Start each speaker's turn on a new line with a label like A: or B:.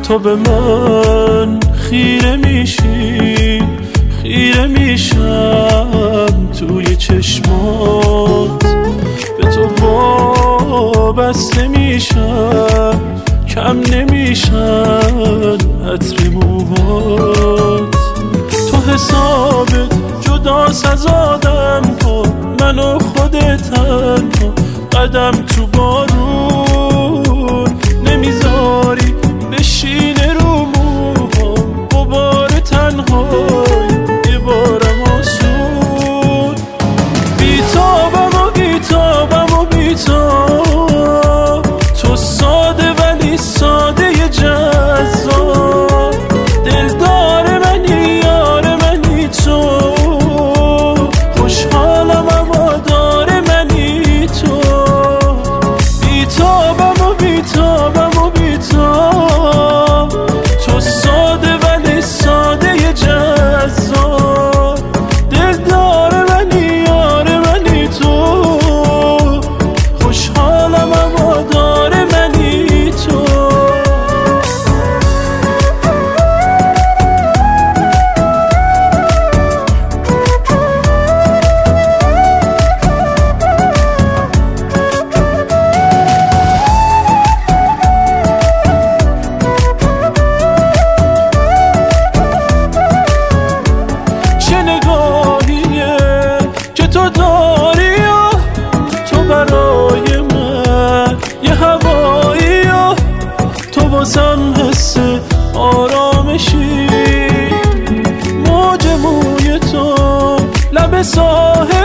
A: تو به من خیره میشی، خیره میشم توی چشمات، به تو وابسته میشم، کم نمیشن عطر موهات. تو حسابت جداست از آدم ها، من و خودت تنها، قدم تو بارون نمیذاری بشینه رو موهام، غبار تنهایی یه بارم آسون. بیتابم و بیتابم و بیتاب، تو ساده ولی ساده جذاب، دلدار منی یار منی تو، خوشحالم هوادار منی تو. بیتابم و بیتابم و بیتاب، تو ساده ولی ساده جذاب، دلدار منی یار منی تو، خوشحالم هوادار منی تو. چه نگاهیه که تو داری و تو برای من یه هوایی و تو واسم حس آرامشی. موج موی تو لب ساحل